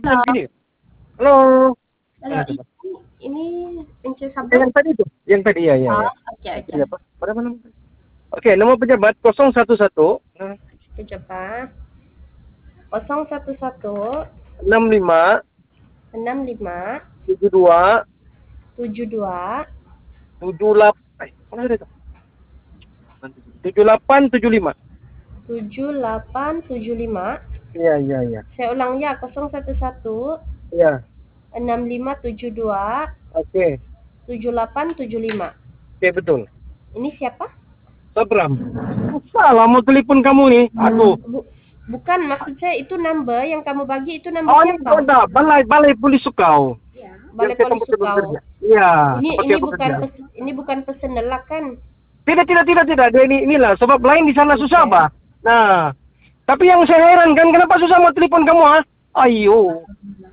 Halo, Sini. Halo. halo, ini Ince Yang Sabdo. tadi itu. Yang tadi ya. Oh, oke, oke. Iya, Pak. Pada mana? Oke, nama pejabat 011 Pejabat 011 65 65 72 72 78. Mana ada itu? 7875. 7875. Iya. Saya ulang ya, 011 Iya. 6572 Oke. 7875. Oke, betul. Ini siapa? Sabram. Salah mau telepon kamu nih. Aku. Bukan, maksud saya itu number yang kamu bagi itu number Oh, ini siapa? udah balai Pulis Sukau. Balai Yang saya Polis tempat bekerja. Sukau. Iya. Ini bukan pesendelak kan? Tidak. Dia inilah sebab lain di sana susah, Oke. Pak. Nah, tapi yang saya heran kan kenapa susah mau telepon kamu, ah? Ayo.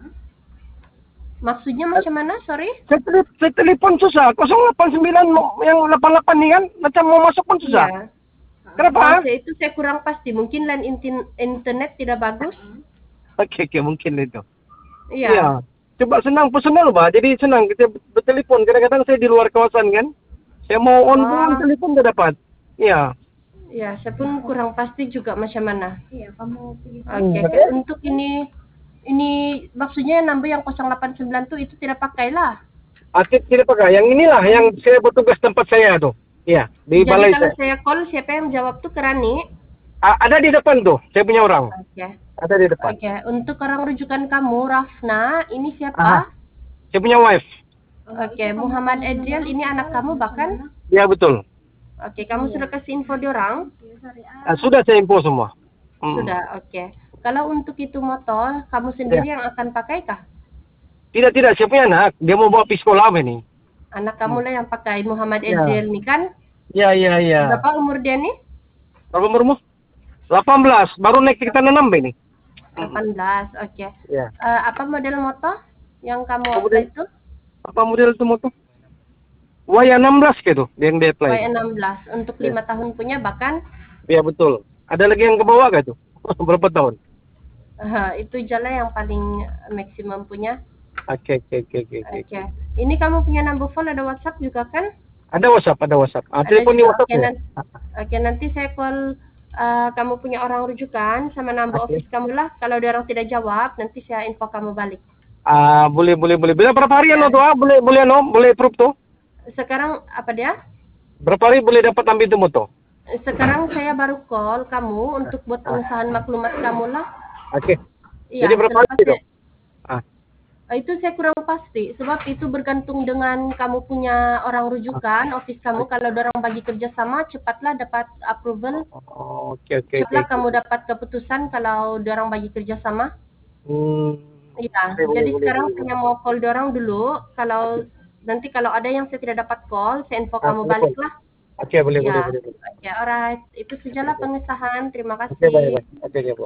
Maksudnya macam mana? Sorry. Saya telepon susah. 089 yang 88 nih kan macam mau masuk pun susah. Iya. Kenapa? Itu saya kurang pasti. Mungkin line internet tidak bagus. Oke, mungkin itu. Iya. Iya. Coba senang personal, Pak. Jadi senang kita bertelepon. Kadang-kadang saya di luar kawasan kan. Saya mau on pun telepon tidak dapat. Iya. Iya, saya pun kurang pasti juga macam mana. Iya, kamu pilih. Oke. Untuk ini maksudnya number yang 089 tuh itu tidak pakai lah. Tidak pakai. Yang inilah yang saya bertugas tempat saya tuh. Iya, di Jadi balai kalau saya. saya call, siapa yang jawab tuh Kerani? Ada di depan tuh. Saya punya orang. Oke. Ada di depan. Oke. Untuk orang rujukan kamu, Rafna, ini siapa? Aha. Saya punya wife. Oke. Muhammad Adriel, ini anak kamu bahkan? Ya, betul. Oke. Kamu sudah kasih info diorang? Sudah saya info semua. Sudah, oke. Kalau untuk itu motor, kamu sendiri yang akan pakai kah? Tidak. Saya punya anak. Dia mau bawa pergi sekolah apa nih? Anak kamu lah yang pakai Muhammad Adriel nih kan? Iya. Berapa umur dia nih? Berapa umurmu? 18. Baru naik kita nanam ini. 18, oke. Ya. Apa model motor yang kamu apply itu? Apa model itu motor? Y16 gitu yang dia apply. Y16 untuk 5 tahun punya bahkan? Iya, betul. Ada lagi yang ke bawah gak tuh? Berapa tahun? Itu jalan yang paling maksimum punya. Oke. Ini kamu punya number phone, ada WhatsApp juga kan? Ada WhatsApp. Telepon di WhatsApp ya? Oke, nanti saya call kamu punya orang rujukan sama number office kamu lah. Kalau dia orang tidak jawab, nanti saya info kamu balik. Boleh. Bila berapa hari tuh? Boleh approve tuh? Sekarang apa dia? Berapa hari boleh dapat ambil itu motor? Sekarang saya baru call kamu untuk buat pengesahan maklumat kamu lah. Oke. Iya, Jadi berapa hari itu? Itu saya kurang pasti, sebab itu bergantung dengan kamu punya orang rujukan, office kamu. Kalau orang bagi kerjasama, cepatlah dapat approval. Oke. Cepatlah kamu dapat keputusan kalau orang bagi kerjasama. Iya, jadi sekarang saya mau call orang dulu. Nanti kalau ada yang saya tidak dapat call, saya info kamu balik lah. Oke, boleh. Oke, alright. Itu sajalah pengesahan. Terima kasih. Oke, baik. Oke,